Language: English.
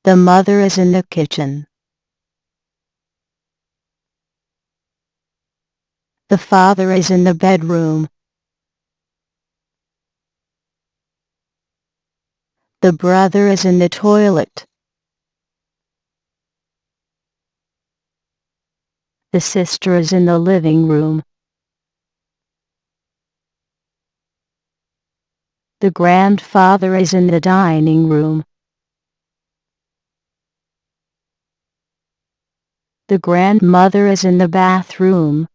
The mother is in the kitchen. The father is in the bedroom. The brother is in the toilet. The sister is in the living room. The grandfather is in the dining room. The grandmother is in the bathroom.